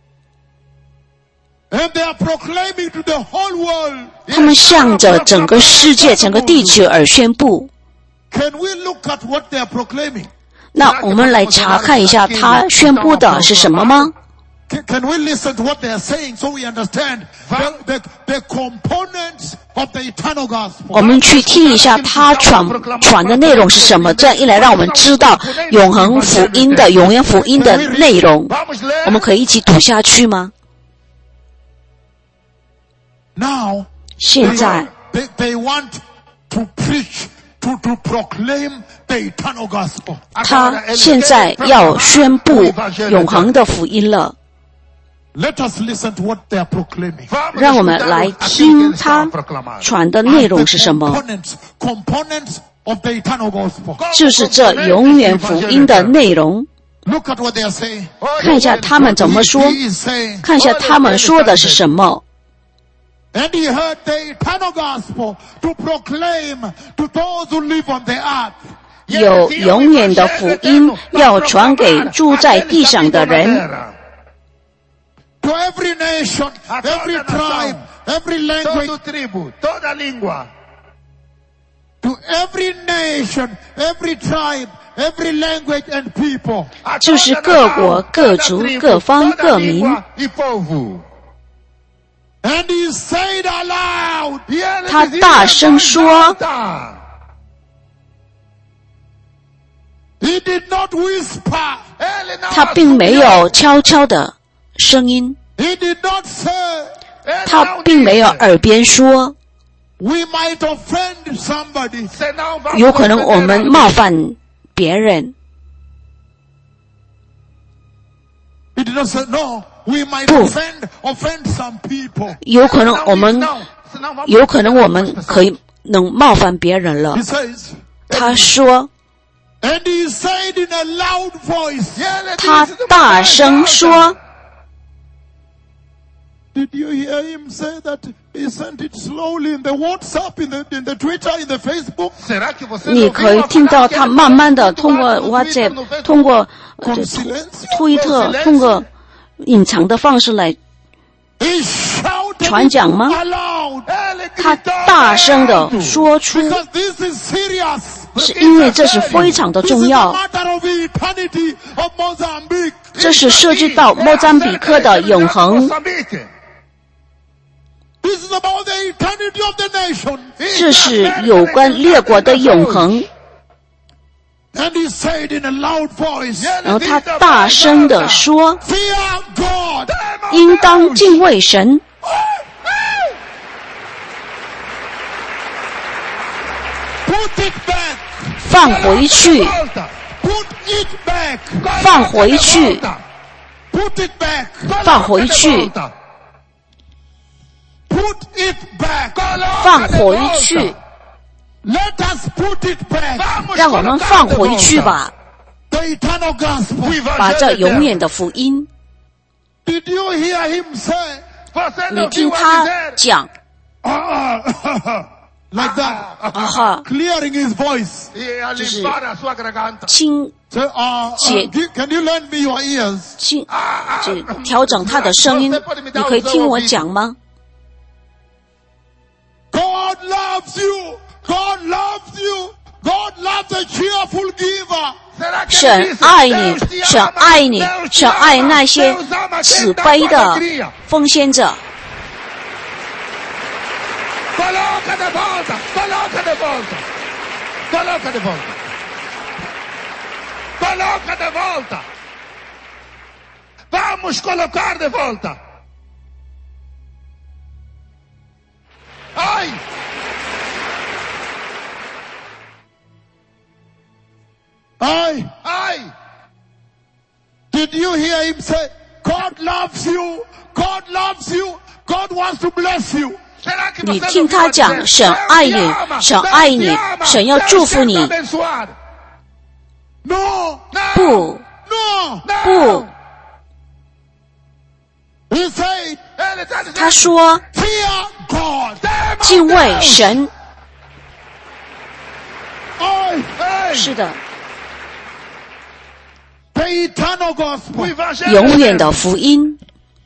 And they are proclaiming to the whole world. 他们向着整个世界、整个地球而宣布。 Can we look at what they are proclaiming? 那我们来查看一下，他宣布的是什么吗？ Can, can we listen to what they are saying so we understand the, the, the components of the eternal 我 gospel? 们去听一下他传传的内容是什么，这样一来让我们知道永恒福音的、永远福音的内容。 Vamos 我们 ler. 可以一起读下去吗？ Now, 现在 they, they want to preach, to, to proclaim the eternal gospel. 他现在要宣布永恒的福音了。 Let us listen to what they are proclaiming. Vamos 让我们 escutar 来 aquilo que 听 eles 他 estavam proclamando. 传的内容是什么， Components, components of the eternal gospel. 就是这永远福音的内容。 Look at what they are saying. 看一下他们怎么说， He is saying, 看一下他们说的是什么。 and he heard the eternal gospel to proclaim to those who live on the earth. 有永远的福音要传给住在地上的人， To every nation, every tribe, every language, Toda tribo, toda língua. to every nation, every tribe, every language and people. 就是各国、各族、各方、各民。 E povo. And he said aloud, E ele 他 dizia 大声说， "Basta." he did not whisper, Ele não 他并没有悄悄的声音， he did not say, Ele 他 não 并没有 disse. 耳边说， we might offend somebody. Senão vamos 有可能 ofender 我们 alguém. 冒犯别人。 He did not say, no, we might 不。 offend, offend some people. 有可能我们， Não, senão vamos 有可能我 ofender 们 algumas 可以能冒犯别人了 He。says, 他说， and he said in a loud voice, E ele 他 disse de 大 maneira 声 alta. 说， did you hear him say that he sent it slowly in the WhatsApp, in the, in the Twitter, in the Facebook? Será que você 你 não 可以 viu 听到 falar que 他 ele 慢慢的 falou 通过 no Twitter, no WhatsApp， Facebook? 通过 Com 呃 silêncio. 推特， silêncio 通过隐藏的方式来 He shouted 传讲吗？ aloud. Ele 他 gritou 大声的 alto. 说出， Because this is serious. 是因为这是非常的重要。这是涉及到莫桑比克的永恒。这是有关列国的永恒。然后他大声地说，应当敬畏神。放回去，放回去，放回去，放回去。让我们放回去吧，把这永远的福音。你听他讲。 Like that, uh, clearing his voice. 就是清解 Can you lend me your ears? 清就调整他的声音，你可以听我讲吗 ？God loves you. God loves you. God loves a cheerful giver. 神爱你，神爱你，神爱那些慈悲的奉献者。 Coloca de volta, coloca de volta, coloca de volta, coloca de volta. Vamos colocar de volta. Ai! Ai! Ai! Did you hear him say, God loves you, God loves you, God wants to bless you. 你听他讲，神爱你，神爱你，神要祝福你。 No, 不， no, 不。 He said, 他说， fear God. 敬畏神。 Ai! 是的， The eternal gospel. 永远的福音。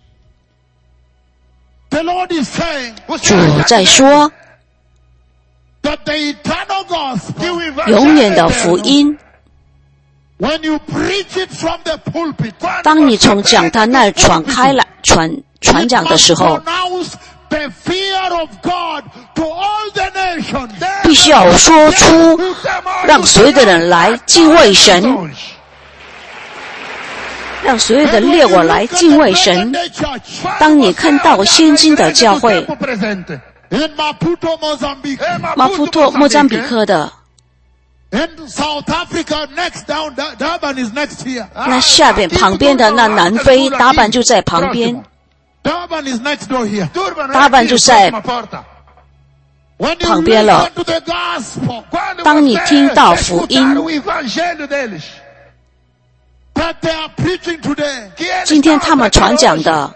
The Lord is saying, 主在说， that the eternal gospel, 永远的福音。 when you preach it from the pulpit, 当你从讲台那儿传开来、传传讲的时候， pronounce the fear of God to all the nations. 必须要说出，让所有的人来敬畏神，让所有的列国来敬畏神。当你看到先进的教会， In Maputo, Mozambique, 马普托莫桑比克的， in South Africa, next down, Durban is next here. 那下边旁边的那南非达班就在旁边， Durban is next door here. 达班就在 When you 旁边了 listen to the gospel, 当你听到福音， that they are preaching today, 今天他们传讲的，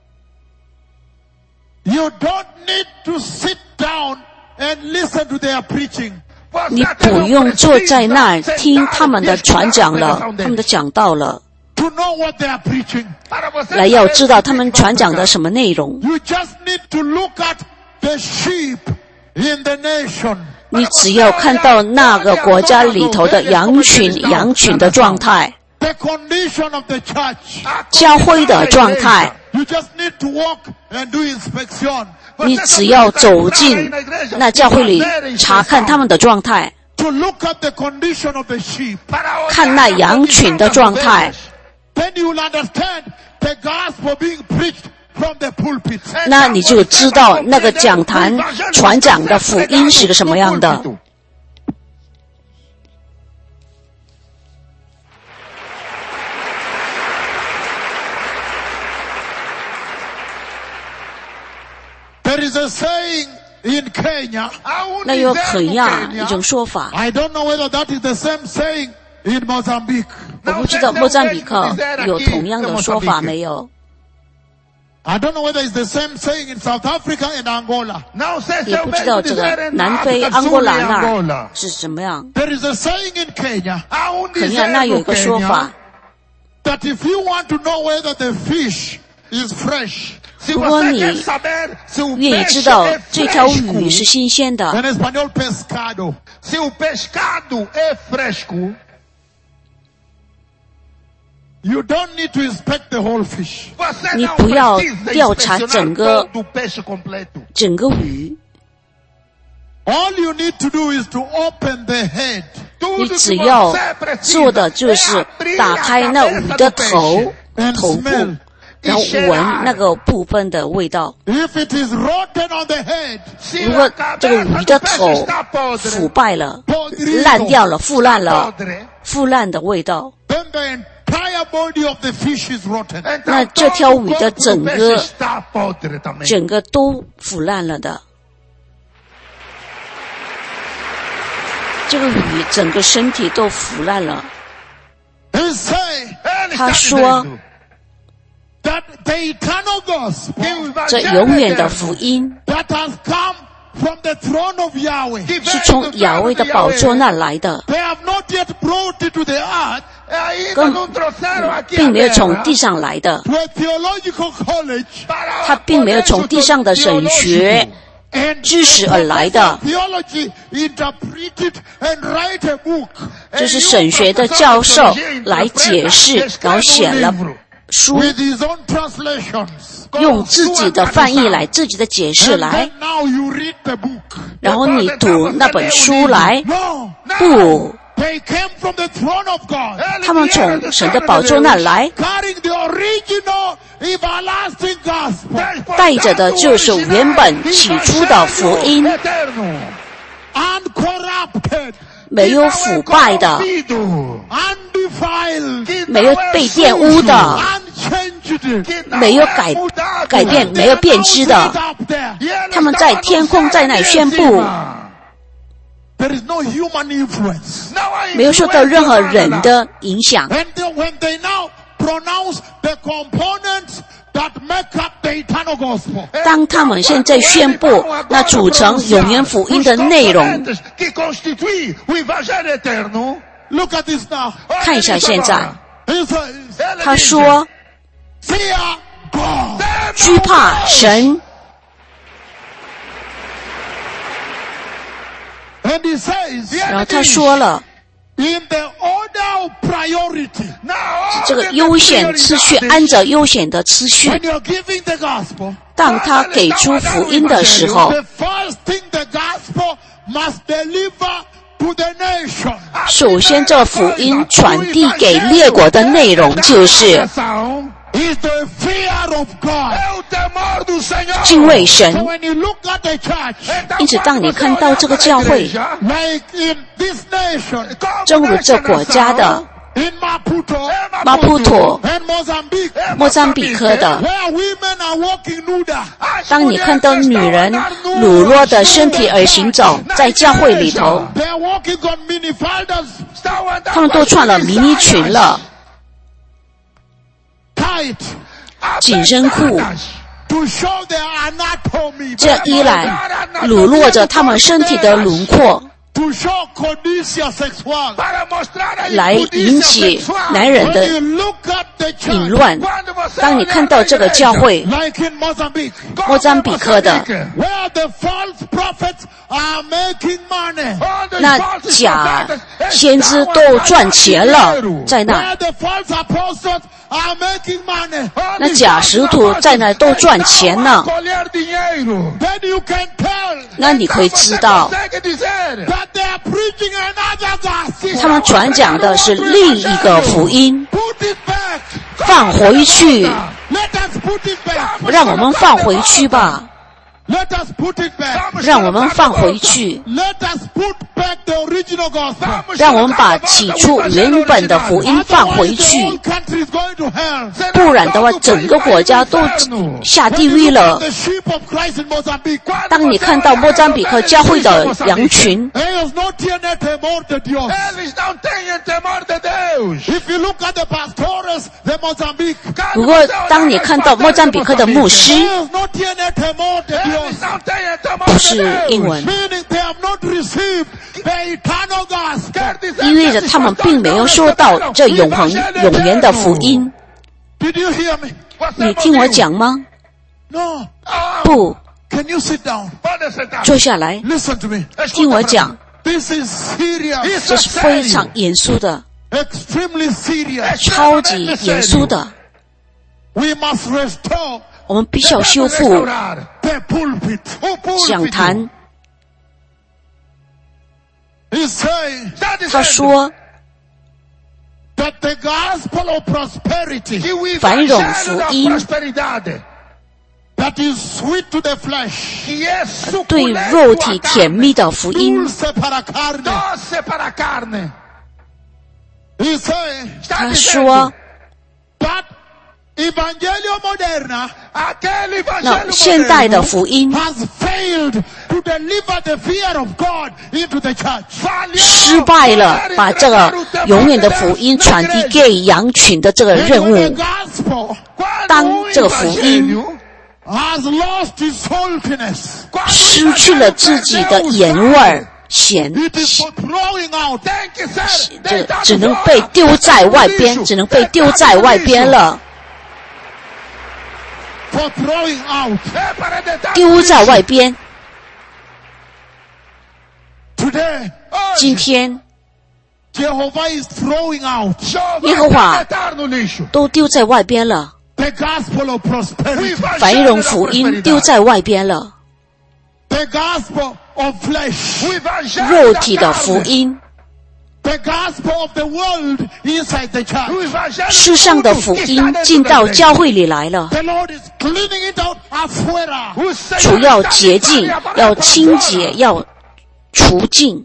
you don't need to sit down and listen to their preaching. 你不用坐在那儿听他们的传讲了，他们的讲道了， To know what they are preaching. 来要知道他们传讲的什么内容。 You just need to look at the sheep in the nation. 你只要看到那个国家里头的羊群、羊群的状态， The condition of the church. 教会的状态， You just need to walk and do inspection. 你只要走进那教会里查看他们的状态， To look at the condition of the sheep. 看那羊群的状态， Then you will understand the gospel being preached from the pulpit. 那你就知道那个讲坛传讲的福音是个什么样的。 There is a saying in Kenya. 那有肯亚一种说法， I don't know whether that is the same saying in Mozambique. 我不知道莫桑比克有同样的说法没有？ I don't know whether it's the same saying in South Africa and Angola. 也不知道这个南非安哥拉那儿是怎么样。 There is a saying in Kenya 肯亚那有一个说法， that if you want to know whether the fish is fresh, 如果你愿意知道这条鱼是新鲜的， en español pescado, Se o pescado é fresco, you don't need to inspect the whole fish. 你不要调查整个整个鱼。 All you need to do is to open the head. 你只要做的就是打开那鱼的头头部，然后闻那个部分的味道。 If it is rotten on the head, 如果这个鱼的头腐败了、烂掉了、腐烂了、腐烂的味道， then the entire body of the fish is rotten. 那这条鱼的整个整个都腐烂了的。这个鱼整个身体都腐烂了。他说，这永远的福音是从亚威的宝座那来的，跟并没有从地上来的，他并没有从地上的神学知识而来的，这是神学的教授来解释，然后写了书，用自己的翻译来，自己的解释来，然后你读那本书来。不，他们从神的宝座那来，带着的就是原本起初的福音，没有腐败的，没有被玷污的，没有改改变，没有变质的。他们在天空在那里宣布，没有受到任何人的影响。当他们现在宣布那组成永远福音的内容，看一下现在，他说惧怕神，然后他说了这个优先次序，按照优先的次序，当他给出福音的时候，首先这福音传递给列国的内容就是敬畏神。因此当你看到这个教会，正如这国家的马普托、莫桑比克的，当你看到女人裸露的身体而行走在教会里头，他们都穿了迷你裙了，紧身裤，这样一来裸露着他们身体的轮廓，来引起男人的淫乱。当你看到这个教会，莫桑比克的，那假先知都赚钱了，在那，那假使徒在那都赚钱呢，那你可以知道他们传讲的是另一个福音，放回去，让我们放回去吧，让我们放回去，让我们把起初原本的福音放回去，不然的话整个国家都下地狱了。当你看到莫桑比克教会的羊群，如果当你看到莫桑比克的牧师，不是英文，意味着他们并没有说到这永恒永远的福音。你听我讲吗？不，坐下来，听我讲。 This is serious. 这是非常严肃的， Extremely serious. 超级严肃的。 We must restore 我们必须要修复 the pulpit. 讲坛。 He's saying 他说 that the gospel of prosperity 繁荣福音 that is sweet to the flesh 对肉体甜蜜的福音。 dulce para carne. He's saying 他说 that Evangelio Moderna 那现代的福音 has failed to deliver the fear of God into the church. 失败了，把这个永远的福音传递给羊群的这个任 When 务。 the gospel 当这个福音 has lost its saltiness, 失去了自己的盐味儿、咸， it is for throwing out. 这只能被丢在外边，只能被丢在外边了， For throwing out. 丢在外边。 Today, 今天 Jehovah is throwing out 耶和华都丢在外边了， the gospel of prosperity, 繁荣福音丢在外边了， the gospel of flesh, 肉体的福音， the gospel of the world inside the church. 世上的福音进到教会里来了， The Lord is cleaning it out afuera. 主要洁净，要清洁，要除净，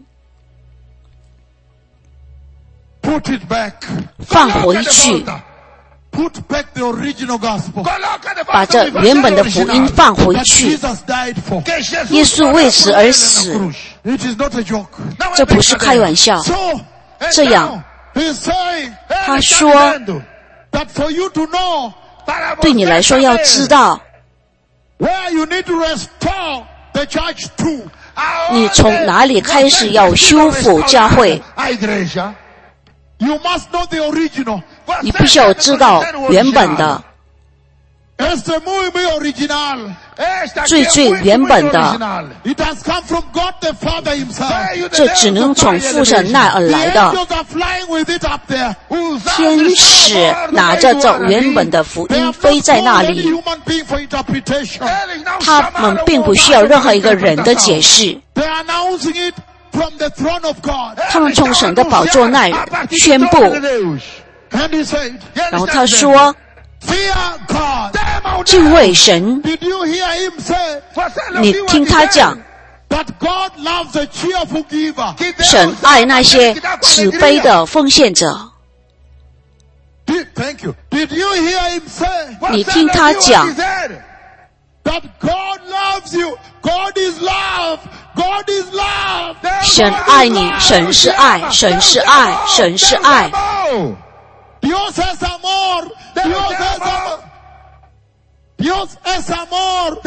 Put it back. 放回去， Put back the original gospel 把这原本的福音放回 that 去。 Jesus died for. 耶稣为此而死， It is not a joke. 这不是开玩笑。 So, 这样， he's saying 他说 that for you to know 对你来说要知道， where you need to restore the church to. 你从哪里开始要修复教会， You must know the original. 你必须要知道原本的， Este muy muy original. 最最原本的， It has come from God the Father himself. 这只能从父神那而 The 来的。 angels are flying with it up there. 天使拿着这原本的福 They 音 have 飞 not 在那 called any 里， human being for interpretation. 他们并不需要任何一个人的解释， They are announcing it from the throne of God. 他们从神的宝座那里宣布。 And he said, 然后他说 fear God. 敬畏神， Did you hear him say 你听他讲， that God loves a cheerful giver? 神爱那些慈悲的奉献者。 Did, thank you. Did you hear him say 你听他讲， that God loves you? God is love. God is love. 神爱你，神是爱，神是爱，神是爱。 Dios es amor. Dios es amor. Dios es amor.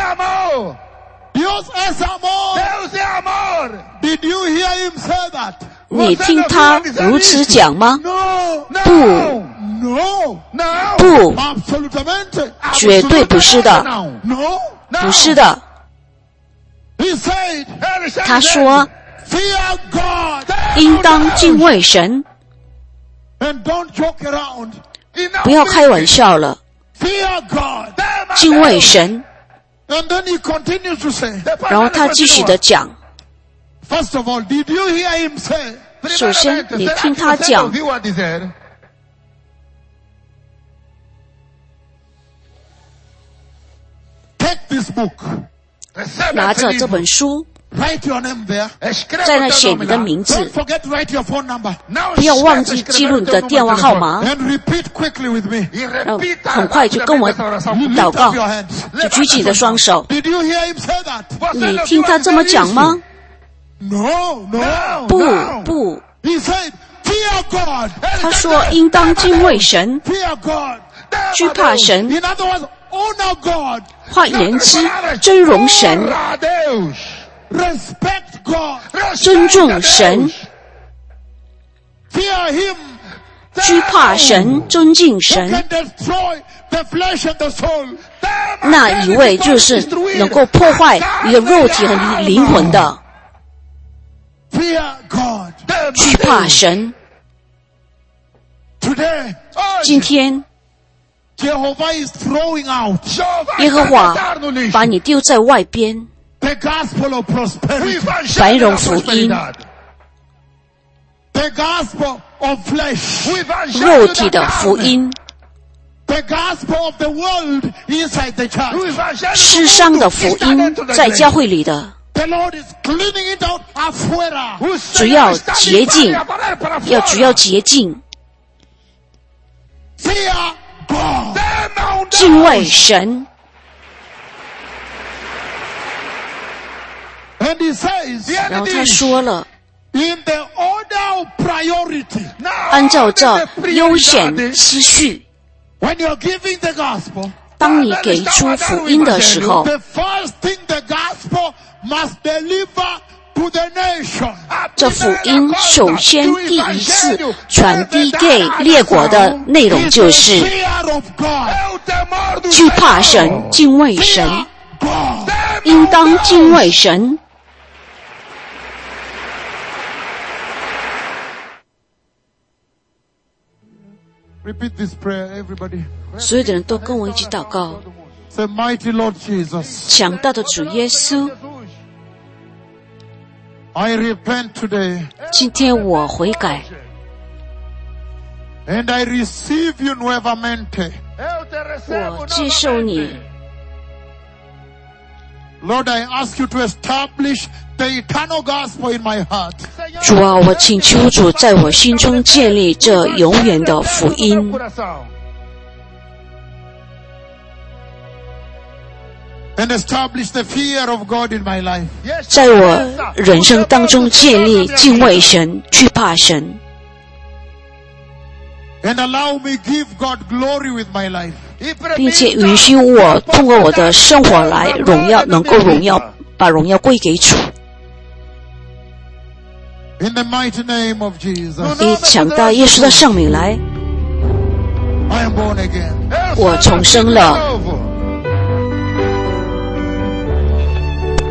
Dios es amor. Did you hear him say that? 你听他如此讲吗？ No. 不， No. 不， Absolutamente. 绝对不是的， No. 不是的。 He said, 他说， fear God 应当敬畏神， and don't joke around. 不要开玩笑了。 Fear God. 敬畏神。 And then he continues to say, 然后他继续的讲， first of all, did you hear him say, 首先你听他讲， take this book, 拿着这本书， write your name there. 在那写你的名 Don't 字， forget to write your phone number. 不要忘记记录你的电话号码， And repeat quickly with me. 然后很快就跟我祷 Lift 告 up，your hands. 就举起你的双手。 Did you hear him say that? 你听他这么讲吗？ No, no. 不不， He said, fear God. 他说应当敬畏神， Fear God. 惧怕神。 In other words, honor God. 换言之，尊荣神， Respect God. 尊重神， Fear Him. 惧怕神，尊敬 Who 神。 can destroy the flesh and the soul. 那一位就是能够破坏你的肉体和灵魂的。 Fear God. 惧怕神。 Today, 今天 Jehovah is throwing out 耶和华把你丢在外边， the gospel of prosperity, 繁荣福音， the gospel of flesh, 肉体的福音， the gospel of the world inside the church. 世上的福音在教会里的， The Lord is cleaning it out afuera. 主要洁净，要主要洁净， Fear God. 敬畏神。 And he says, 然后他说了， in the order of priority, 按照这优先次序， when you're giving the gospel, 当你给出福音的时候， the first thing the gospel must deliver to the nation. 这福音首先第一次传递给列国的内容就是 Fear of God. 惧怕神、敬畏神， God. 应当敬畏神。 Repeat this prayer, everybody. 所有的人都跟我一起祷告。 Say, mighty Lord Jesus, 强大的主耶稣， I repent today 今天我悔改， and I receive you nuevamente. 我接受你。 Lord, I ask you to establish the eternal gospel in my heart. 主啊，我请求主在我心中建立这永远的福音， And establish the fear of God in my life. 在我人生当中建立敬畏神、惧怕神， And allow me give God glory with my life. 并且允许我通过我的生活来荣耀，能够荣耀，把荣耀归给主。 In the mighty name of Jesus, 以强大耶稣的圣名来， I am born again. 我重生了。